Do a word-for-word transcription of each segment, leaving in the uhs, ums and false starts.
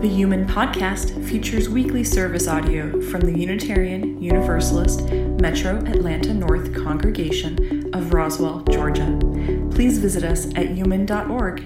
The Human Podcast features weekly service audio from the Unitarian Universalist Metro Atlanta North Congregation of Roswell, Georgia. Please visit us at human dot org.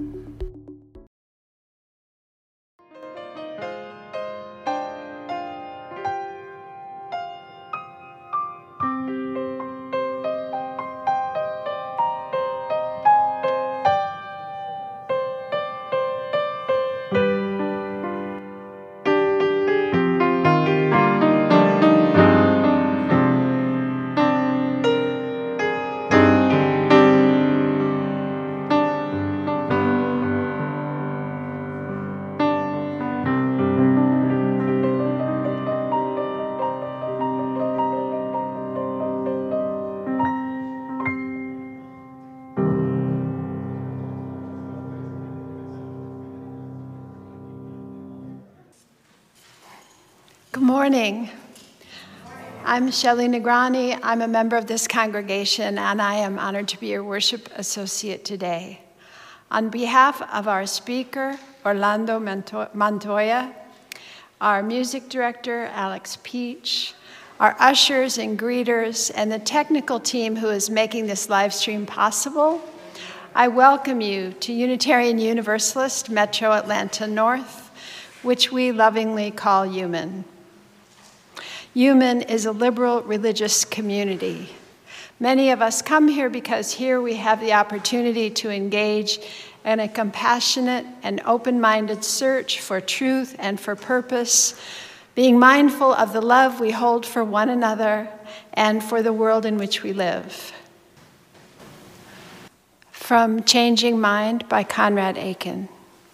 Good morning. I'm Shelley Negrani. I'm a member of this congregation, and I am honored to be your worship associate today. On behalf of our speaker, Orlando Montoya, our music director, Alex Peach, our ushers and greeters, and the technical team who is making this live stream possible, I welcome you to Unitarian Universalist Metro Atlanta North, which we lovingly call Human. Human is a liberal religious community. Many of us come here because here we have the opportunity to engage in a compassionate and open-minded search for truth and for purpose, being mindful of the love we hold for one another and for the world in which we live. From Changing Mind by Conrad Aiken.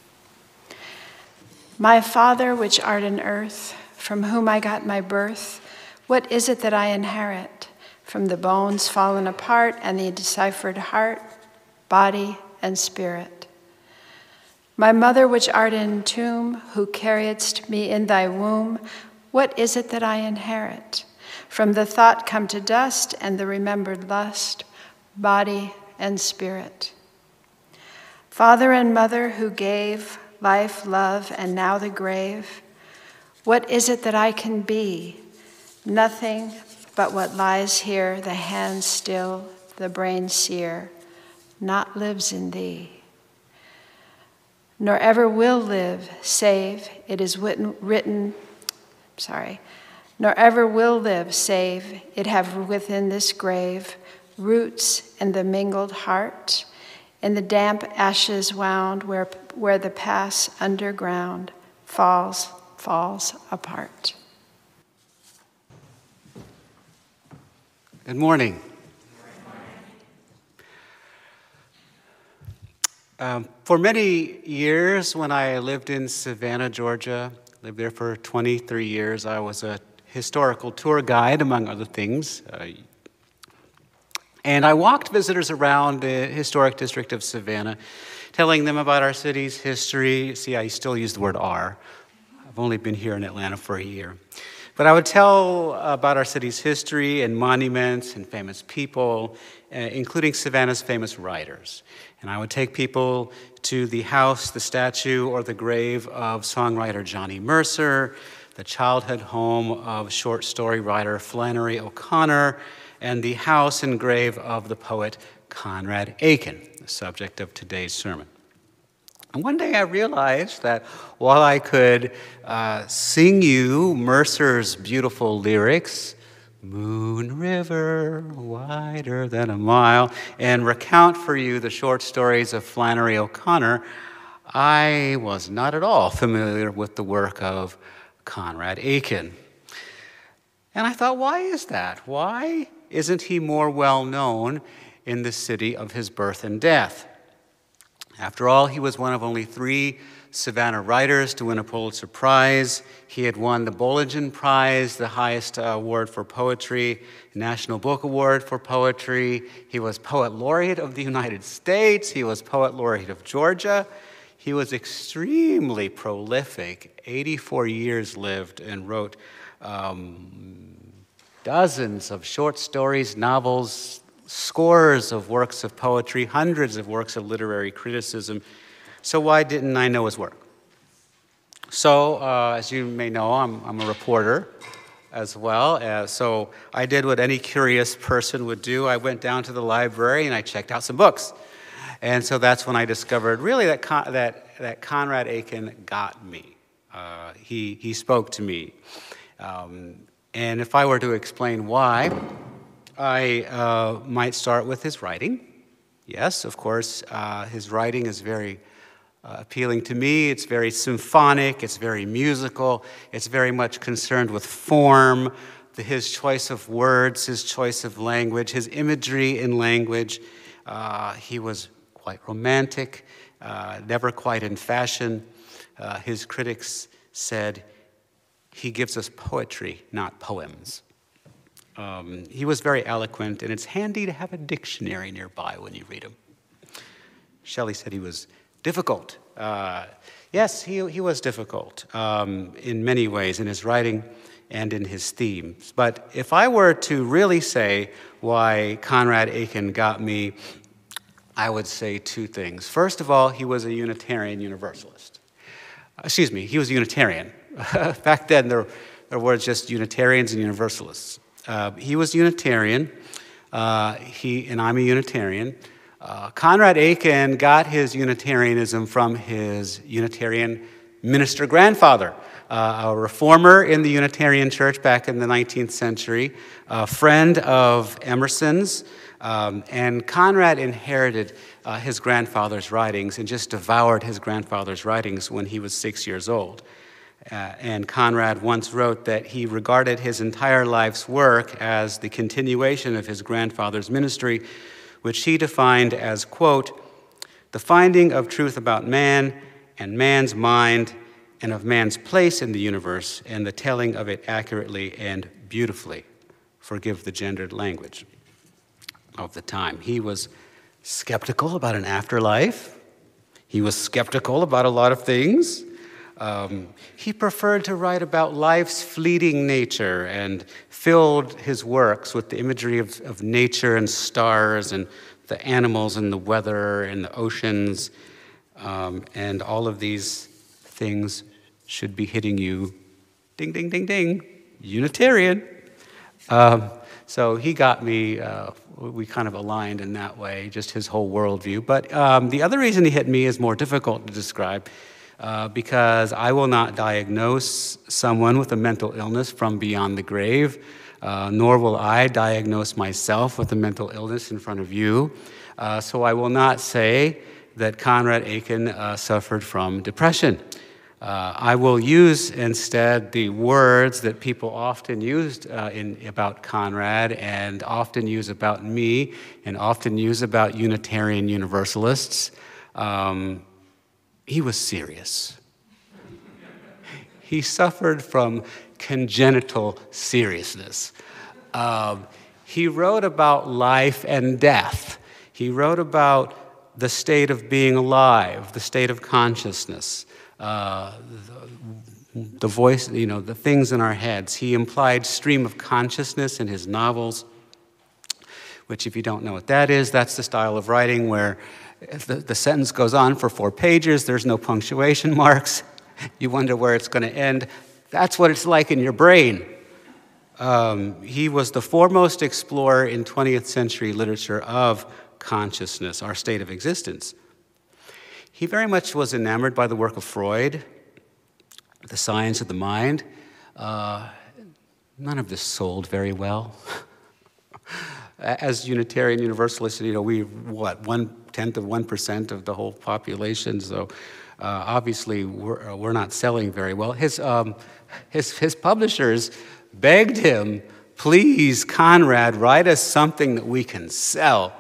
My Father, which art in earth, from whom I got my birth, what is it that I inherit? From the bones fallen apart and the deciphered heart, body, and spirit. My mother, which art in tomb, who carriedst me in thy womb, what is it that I inherit? From the thought come to dust and the remembered lust, body and spirit. Father and mother, who gave life, love, and now the grave, what is it that I can be? Nothing but what lies here, the hand still, the brain sear, not lives in thee. Nor ever will live, save it is written, written, sorry, nor ever will live, save it have within this grave roots in the mingled heart, in the damp ashes wound where, where the pass underground falls falls apart. Good morning. Um, for many years, when I lived in Savannah, Georgia, lived there for twenty-three years, I was a historical tour guide, among other things. Uh, and I walked visitors around the historic district of Savannah, telling them about our city's history. See, I still use the word "our." I've only been here in Atlanta for a year. But I would tell about our city's history and monuments and famous people, uh, including Savannah's famous writers. And I would take people to the house, the statue, or the grave of songwriter Johnny Mercer, the childhood home of short story writer Flannery O'Connor, and the house and grave of the poet Conrad Aiken, the subject of today's sermon. And one day I realized that while I could uh, sing you Mercer's beautiful lyrics, Moon River, wider than a mile, and recount for you the short stories of Flannery O'Connor, I was not at all familiar with the work of Conrad Aiken. And I thought, why is that? Why isn't he more well known in the city of his birth and death? After all, he was one of only three Savannah writers to win a Pulitzer Prize. He had won the Bollingen Prize, the highest uh, award for poetry, National Book Award for poetry. He was Poet Laureate of the United States. He was Poet Laureate of Georgia. He was extremely prolific, eighty-four years lived, and wrote um, dozens of short stories, novels, scores of works of poetry, hundreds of works of literary criticism. So why didn't I know his work? So, uh, as you may know, I'm, I'm a reporter as well. Uh, so I did what any curious person would do. I went down to the library and I checked out some books. And so that's when I discovered really that Con- that, that Conrad Aiken got me. Uh, he, he spoke to me. Um, and if I were to explain why, I uh, might start with his writing. Yes, of course, uh, his writing is very uh, appealing to me. It's very symphonic, it's very musical, it's very much concerned with form, the, his choice of words, his choice of language, his imagery in language. Uh, he was quite romantic, uh, never quite in fashion. Uh, his critics said, he gives us poetry, not poems. Um, he was very eloquent, and it's handy to have a dictionary nearby when you read him. Shelley said he was difficult. Uh, yes, he, he was difficult um, in many ways, in his writing and in his themes. But if I were to really say why Conrad Aiken got me, I would say two things. First of all, he was a Unitarian Universalist. Excuse me, he was a Unitarian. Back then, there, there were just Unitarians and Universalists. Uh, he was Unitarian, uh, he, and I'm a Unitarian. Uh, Conrad Aiken got his Unitarianism from his Unitarian minister grandfather, uh, a reformer in the Unitarian Church back in the nineteenth century, a friend of Emerson's, um, and Conrad inherited uh, his grandfather's writings and just devoured his grandfather's writings when he was six years old. Uh, and Conrad once wrote that he regarded his entire life's work as the continuation of his grandfather's ministry, which he defined as, quote, the finding of truth about man and man's mind and of man's place in the universe and the telling of it accurately and beautifully. Forgive the gendered language of the time. He was skeptical about an afterlife. He was skeptical about a lot of things. Um, he preferred to write about life's fleeting nature and filled his works with the imagery of, of nature and stars and the animals and the weather and the oceans. Um, and all of these things should be hitting you, ding, ding, ding, ding, Unitarian. Um, so he got me, uh, we kind of aligned in that way, just his whole worldview. But um, the other reason he hit me is more difficult to describe. Uh, because I will not diagnose someone with a mental illness from beyond the grave, uh, nor will I diagnose myself with a mental illness in front of you. Uh, so I will not say that Conrad Aiken uh, suffered from depression. Uh, I will use instead the words that people often used uh, in, about Conrad and often use about me and often use about Unitarian Universalists. Um, He was serious. He suffered from congenital seriousness. Um, he wrote about life and death. He wrote about the state of being alive, the state of consciousness, uh, the, the voice, you know, the things in our heads. He implied stream of consciousness in his novels, which if you don't know what that is, that's the style of writing where If the, the sentence goes on for four pages, there's no punctuation marks, you wonder where it's going to end. That's what it's like in your brain. Um, he was the foremost explorer in twentieth century literature of consciousness, our state of existence. He very much was enamored by the work of Freud, the science of the mind. Uh, none of this sold very well. As Unitarian Universalists, you know, we, what, one-tenth of one percent of the whole population, so uh, obviously we're, we're not selling very well. His, um, his, his publishers begged him, please, Conrad, write us something that we can sell.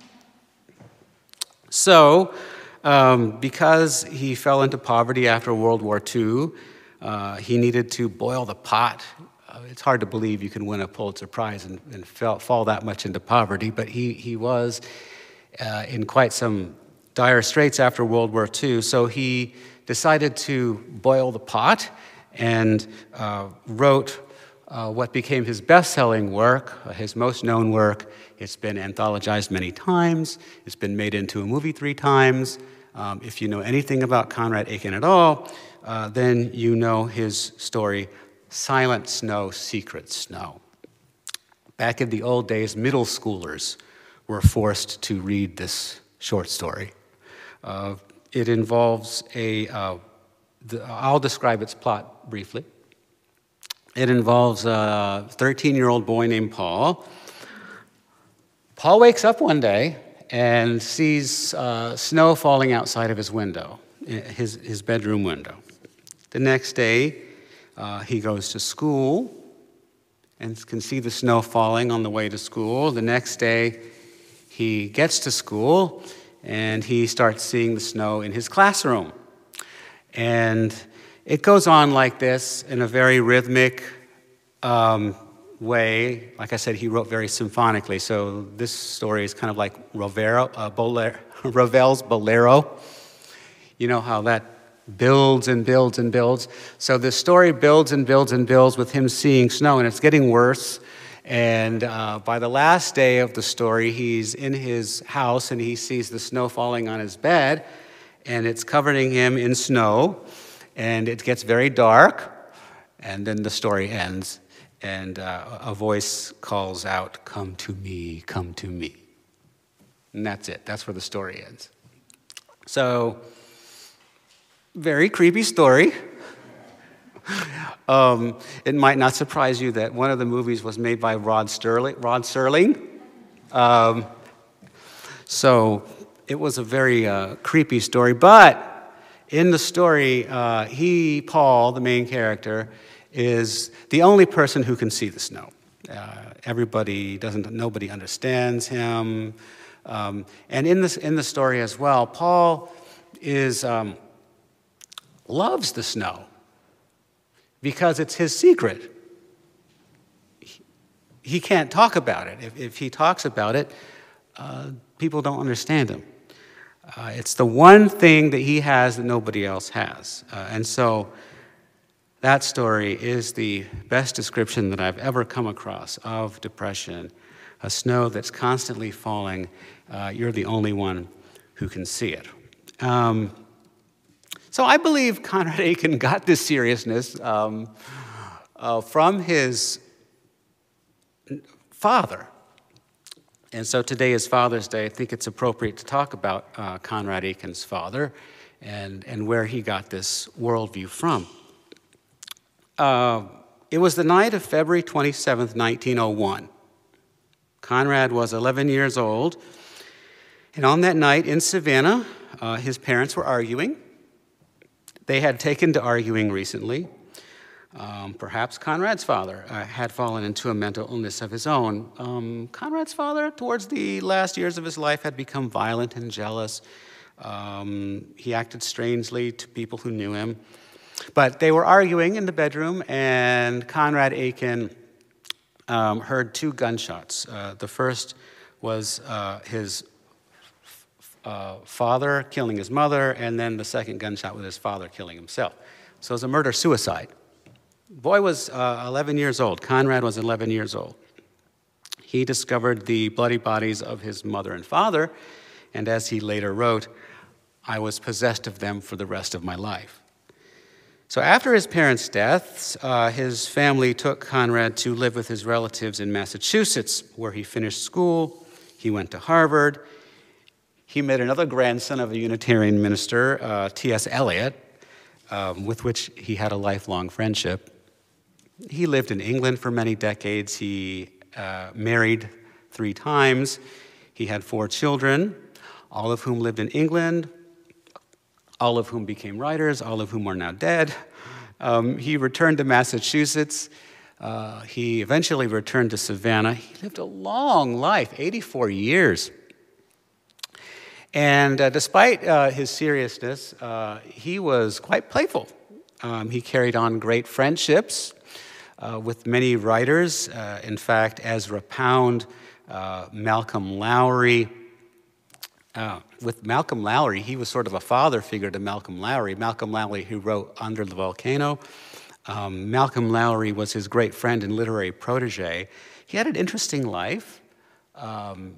So, um, because he fell into poverty after World War Two, uh, he needed to boil the pot. It's hard to believe you can win a Pulitzer Prize and, and fell, fall that much into poverty, but he, he was uh, in quite some dire straits after World War Two, so he decided to boil the pot and uh, wrote uh, what became his best-selling work, uh, his most known work. It's been anthologized many times. It's been made into a movie three times. Um, if you know anything about Conrad Aiken at all, uh, then you know his story, Silent Snow, Secret Snow. Back in the old days, middle schoolers were forced to read this short story. Uh, it involves a, uh, the, I'll describe its plot briefly. It involves a thirteen-year-old boy named Paul. Paul wakes up one day and sees uh, snow falling outside of his window, his, his bedroom window. The next day, uh, he goes to school and can see the snow falling on the way to school. The next day, he gets to school and he starts seeing the snow in his classroom. And it goes on like this in a very rhythmic um, way. Like I said, he wrote very symphonically, so this story is kind of like Rovero, uh, Bolero, Ravel's Bolero. You know how that builds and builds and builds. So the story builds and builds and builds with him seeing snow, and it's getting worse. And uh, by the last day of the story, he's in his house and he sees the snow falling on his bed, and it's covering him in snow, and it gets very dark, and then the story ends, and uh, a voice calls out, "Come to me, come to me." And that's it. That's where the story ends. So, very creepy story. um, it might not surprise you that one of the movies was made by Rod Serling. Rod Serling. Um, so it was a very uh, creepy story. But in the story, uh, he, Paul, the main character, is the only person who can see the snow. Uh, everybody doesn't. Nobody understands him. Um, and in this in the story as well, Paul is. Um, loves the snow because it's his secret. He, he can't talk about it. If, if he talks about it, uh, people don't understand him. Uh, it's the one thing that he has that nobody else has. Uh, and so that story is the best description that I've ever come across of depression. A snow that's constantly falling. Uh, you're the only one who can see it. Um, So I believe Conrad Aiken got this seriousness um, uh, from his father. And so today is Father's Day. I think it's appropriate to talk about uh, Conrad Aiken's father and, and where he got this worldview from. Uh, it was the night of February twenty-seventh, nineteen oh one. Conrad was eleven years old. And on that night in Savannah, uh, his parents were arguing. They had taken to arguing recently. Um, perhaps Conrad's father uh, had fallen into a mental illness of his own. Um, Conrad's father, towards the last years of his life, had become violent and jealous. Um, he acted strangely to people who knew him. But they were arguing in the bedroom, and Conrad Aiken um, heard two gunshots. Uh, the first was uh, his Uh, father killing his mother, and then the second gunshot with his father killing himself. So it was a murder-suicide. Boy was uh, eleven years old. Conrad was eleven years old. He discovered the bloody bodies of his mother and father, and as he later wrote, "I was possessed of them for the rest of my life." So after his parents' deaths, uh, his family took Conrad to live with his relatives in Massachusetts, where he finished school. He went to Harvard. He met another grandson of a Unitarian minister, uh, T S Eliot, um, with which he had a lifelong friendship. He lived in England for many decades. He uh, married three times. He had four children, all of whom lived in England, all of whom became writers, all of whom are now dead. Um, he returned to Massachusetts. Uh, he eventually returned to Savannah. He lived a long life, eighty-four years. And uh, despite uh, his seriousness, uh, he was quite playful. Um, he carried on great friendships uh, with many writers. Uh, in fact, Ezra Pound, uh, Malcolm Lowry. Uh, with Malcolm Lowry, he was sort of a father figure to Malcolm Lowry. Malcolm Lowry, who wrote Under the Volcano. Um, Malcolm Lowry was his great friend and literary protege. He had an interesting life. Um,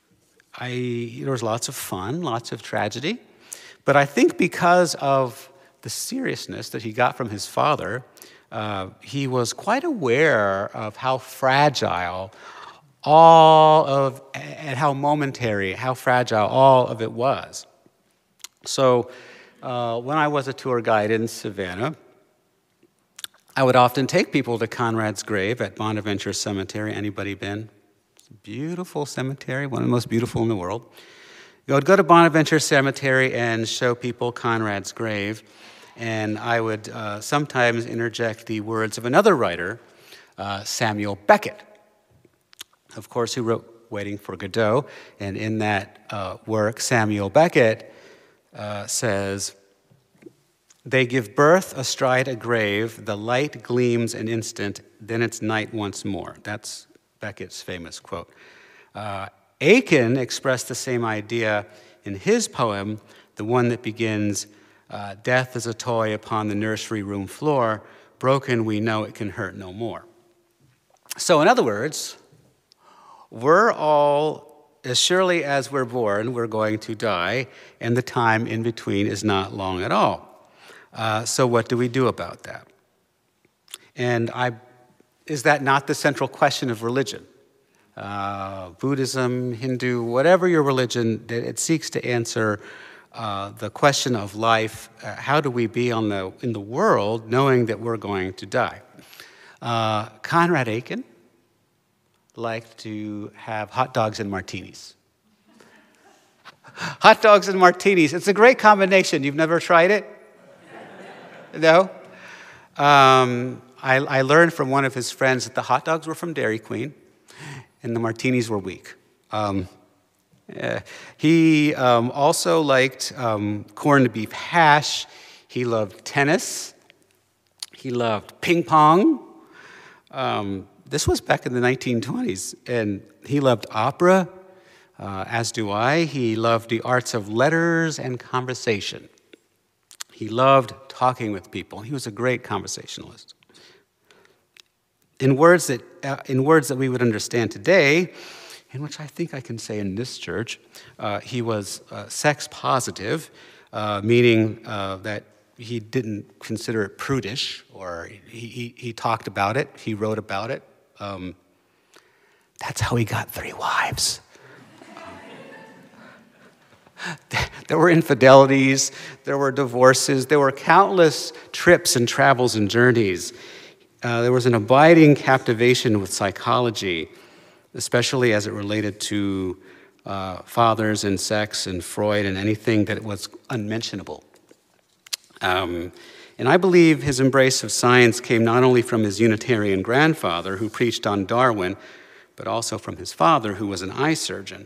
I, there was lots of fun, lots of tragedy. But I think because of the seriousness that he got from his father, uh, he was quite aware of how fragile all of, and how momentary, how fragile all of it was. So uh, when I was a tour guide in Savannah, I would often take people to Conrad's grave at Bonaventure Cemetery. Anybody been? It's a beautiful cemetery, one of the most beautiful in the world. I would go to Bonaventure Cemetery and show people Conrad's grave, and I would uh, sometimes interject the words of another writer, uh, Samuel Beckett, of course, who wrote Waiting for Godot, and in that uh, work, Samuel Beckett uh, says, "They give birth astride a grave, the light gleams an instant, then it's night once more." That's Beckett's famous quote. Uh, Aiken expressed the same idea in his poem, the one that begins, uh, "Death is a toy upon the nursery room floor, broken we know it can hurt no more." So in other words, we're all, as surely as we're born, we're going to die, and the time in between is not long at all. Uh, so what do we do about that? And I, is that not the central question of religion? Uh, Buddhism, Hindu, whatever your religion, it seeks to answer uh, the question of life. Uh, how do we be on the, in the world knowing that we're going to die? Uh, Conrad Aiken liked to have hot dogs and martinis. Hot dogs and martinis. It's a great combination. You've never tried it? No? Um, I, I learned from one of his friends that the hot dogs were from Dairy Queen and the martinis were weak. Um, uh, he um, also liked um, corned beef hash. He loved tennis. He loved ping pong. Um, This was back in the nineteen twenties, and he loved opera, uh, as do I. He loved the arts of letters and conversation. He loved talking with people. He was a great conversationalist. In words that, uh, in words that we would understand today, in which I think I can say in this church, uh, he was uh, sex positive, uh, meaning uh, that he didn't consider it prudish, or he, he, he talked about it, he wrote about it. Um, that's how he got three wives. There were infidelities, there were divorces, there were countless trips and travels and journeys. Uh, there was an abiding captivation with psychology, especially as it related to uh, fathers and sex and Freud and anything that was unmentionable. Um, And I believe his embrace of science came not only from his Unitarian grandfather, who preached on Darwin, but also from his father, who was an eye surgeon.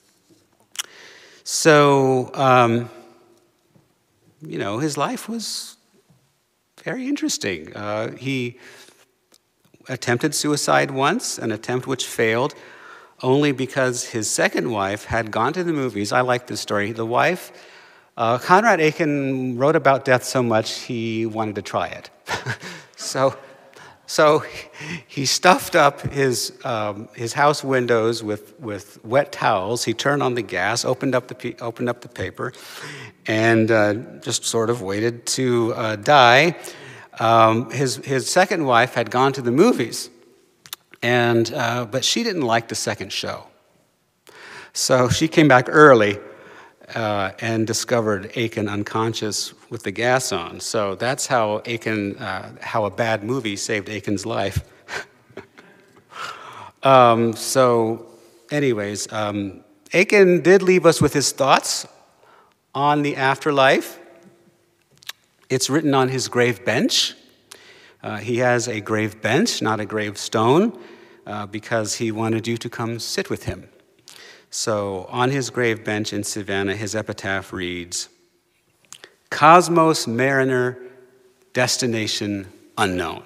So, um, you know, his life was very interesting. Uh, he attempted suicide once, an attempt which failed, only because his second wife had gone to the movies. I like this story. The wife... Uh, Conrad Aiken wrote about death so much he wanted to try it. so, so he stuffed up his um, his house windows with, with wet towels. He turned on the gas, opened up the opened up the paper, and uh, just sort of waited to uh, die. Um, his his second wife had gone to the movies, and uh, but she didn't like the second show, so she came back early. Uh, and discovered Aiken unconscious with the gas on. So that's how Aiken, uh, how a bad movie saved Aiken's life. um, so, anyways, um, Aiken did leave us with his thoughts on the afterlife. It's written on his grave bench. Uh, he has a grave bench, not a gravestone, uh, because he wanted you to come sit with him. So on his grave bench in Savannah, his epitaph reads, "Cosmos mariner, destination unknown."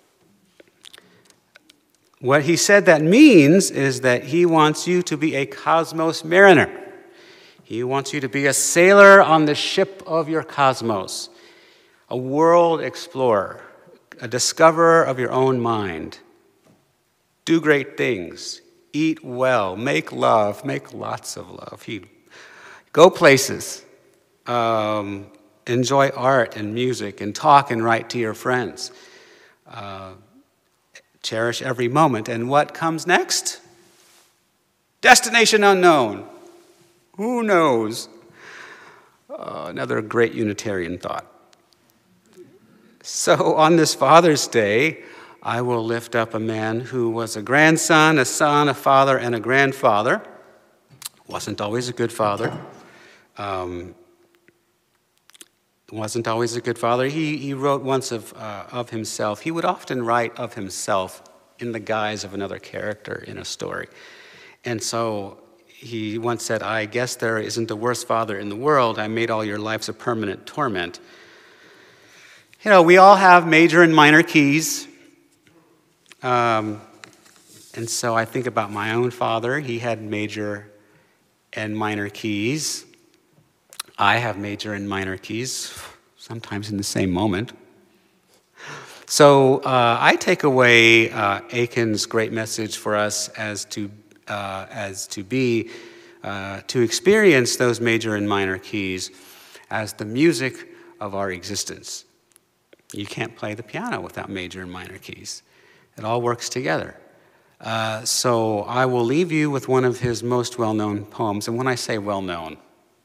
What he said that means is that he wants you to be a cosmos mariner. He wants you to be a sailor on the ship of your cosmos, a world explorer, a discoverer of your own mind. Do great things. Eat well, make love, make lots of love. He, go places. Um, enjoy art and music and talk and write to your friends. Uh, cherish every moment. And what comes next? Destination unknown. Who knows? Uh, another great Unitarian thought. So on this Father's Day, I will lift up a man who was a grandson, a son, a father, and a grandfather. Wasn't always a good father. Um, wasn't always a good father. He, he wrote once of, uh, of himself. He would often write of himself in the guise of another character in a story. And so he once said, I guess there isn't a worse father in the world. I made all your lives a permanent torment. You know, we all have major and minor keys. Um, and so I think about my own father. He had major and minor keys. I have major and minor keys, sometimes in the same moment. So uh, I take away uh, Aiken's great message for us as to uh, as to be uh, to experience those major and minor keys as the music of our existence. You can't play the piano without major and minor keys. It all works together. Uh, so I will leave you with one of his most well-known poems. And when I say well-known,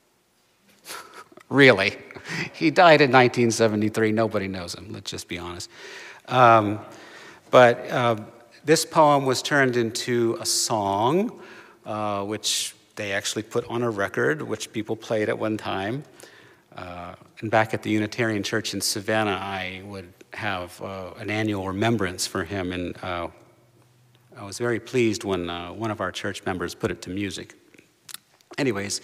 really, he died in nineteen seventy-three. Nobody knows him, let's just be honest. Um, but uh, this poem was turned into a song, uh, which they actually put on a record, which people played at one time. Uh, and back at the Unitarian Church in Savannah, I would have uh, an annual remembrance for him, and uh, I was very pleased when uh, one of our church members put it to music. Anyways,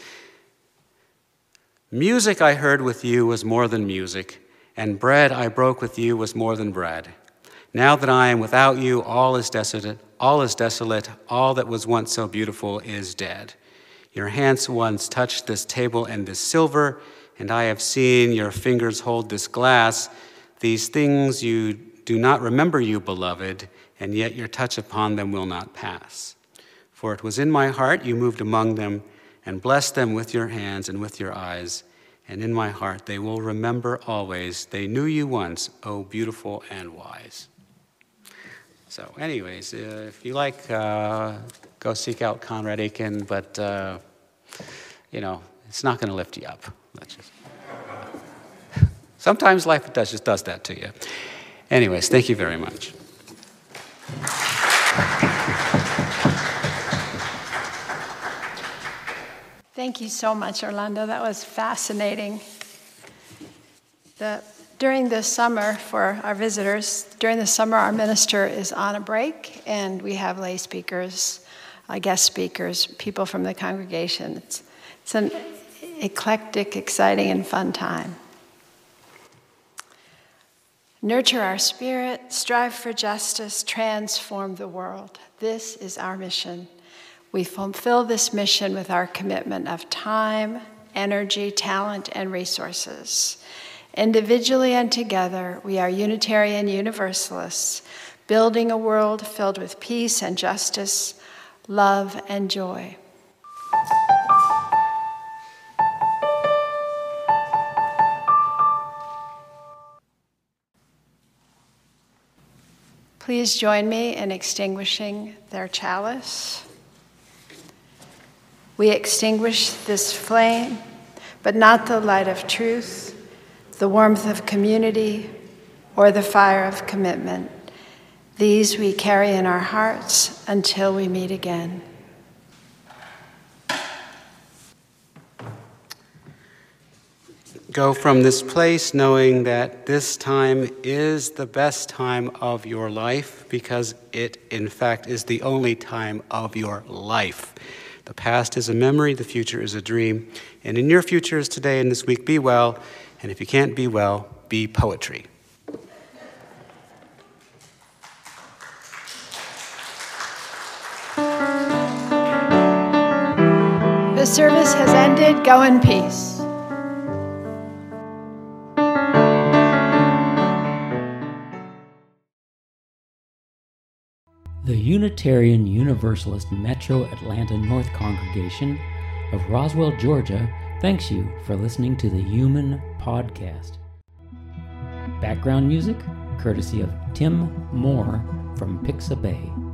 music I heard with you was more than music, and bread I broke with you was more than bread. Now that I am without you, all is desolate, all is desolate, all that was once so beautiful is dead. Your hands once touched this table and this silver, and I have seen your fingers hold this glass. These things you do not remember, you beloved, and yet your touch upon them will not pass. For it was in my heart you moved among them and blessed them with your hands and with your eyes, and in my heart they will remember always. They knew you once, oh beautiful and wise. So anyways, uh, if you like, uh, go seek out Conrad Aiken, but uh, you know, it's not going to lift you up. Let's just... Sometimes life does, just does that to you. Anyways, thank you very much. Thank you so much, Orlando. That was fascinating. The, during the summer, for our visitors, during the summer our minister is on a break, and we have lay speakers, uh, guest speakers, people from the congregation. It's, it's an eclectic, exciting, and fun time. Nurture our spirit, strive for justice, transform the world. This is our mission. We fulfill this mission with our commitment of time, energy, talent, and resources. Individually and together, we are Unitarian Universalists, building a world filled with peace and justice, love and joy. Please join me in extinguishing their chalice. We extinguish this flame, but not the light of truth, the warmth of community, or the fire of commitment. These we carry in our hearts until we meet again. Go from this place knowing that this time is the best time of your life, because it, in fact, is the only time of your life. The past is a memory, the future is a dream, and in your futures today and this week, be well, and if you can't be well, be poetry. The service has ended. Go in peace. The Unitarian Universalist Metro Atlanta North Congregation of Roswell, Georgia, thanks you for listening to the Human podcast. Background music courtesy of Tim Moore from Pixabay.